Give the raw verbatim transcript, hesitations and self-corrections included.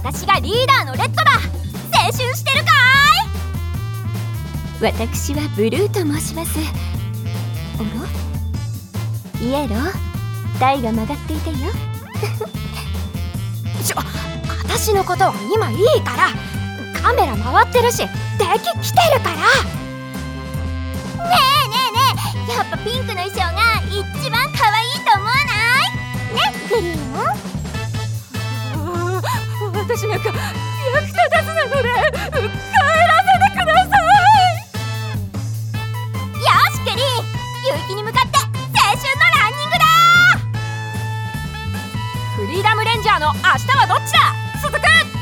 私がリーダーのレッドだ。青春してるかい？私はブルーと申します。あら？イエロー、台が曲がっていたよ。 ちょ、私のことは今いいから。カメラ回ってるし、敵来てるから。ねえねえねえ、やっぱピンクの衣装が一番可愛いと思わない？ね、グリーン。私なんか役立たずなので帰らせてください。よしグリーン、夕日に向かって青春のランニングだ。フリーダムレンジャーの明日はどっちだ？続く。